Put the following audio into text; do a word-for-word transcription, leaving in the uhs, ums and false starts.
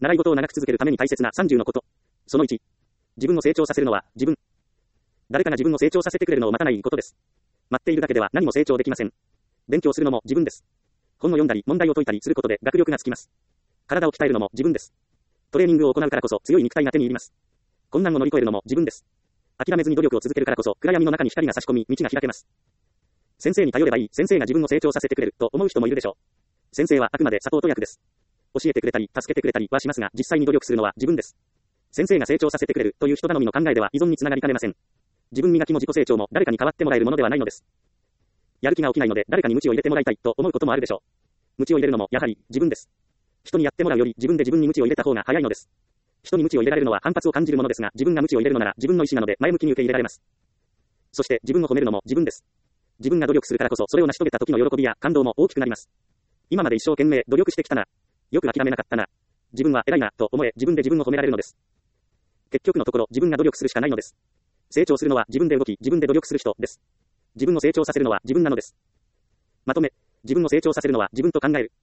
習い事を長く続けるために大切なさんじゅうのこと。そのいち、自分を成長させるのは自分。誰かが自分を成長させてくれるのを待たないことです。待っているだけでは何も成長できません。勉強するのも自分です。本を読んだり問題を解いたりすることで学力がつきます。体を鍛えるのも自分です。トレーニングを行うからこそ強い肉体が手に入ります。困難を乗り越えるのも自分です。諦めずに努力を続けるからこそ暗闇の中に光が差し込み道が開けます。先生に頼ればいい、先生が自分を成長させてくれると思う人もいるでしょう。先生はあくまでサポート役です。教えてくれたり助けてくれたりはしますが、実際に努力するのは自分です。先生が成長させてくれるという人頼みの考えでは依存につながりかねません。自分磨きも自己成長も誰かに代わってもらえるものではないのです。やる気が起きないので誰かに鞭を入れてもらいたいと思うこともあるでしょう。鞭を入れるのもやはり自分です。人にやってもらうより自分で自分に鞭を入れた方が早いのです。人に鞭を入れられるのは反発を感じるものですが、自分が鞭を入れるのなら自分の意思なので前向きに受け入れられます。そして自分を褒めるのも自分です。自分が努力するからこそそれを成し遂げた時の喜びや感動も大きくなります。今まで一生懸命努力してきたな。よく諦めなかったな。自分は偉いなと思え自分で自分を褒められるのです。結局のところ自分が努力するしかないのです。成長するのは自分で動き自分で努力する人です。自分を成長させるのは自分なのです。まとめ、自分を成長させるのは自分と考える。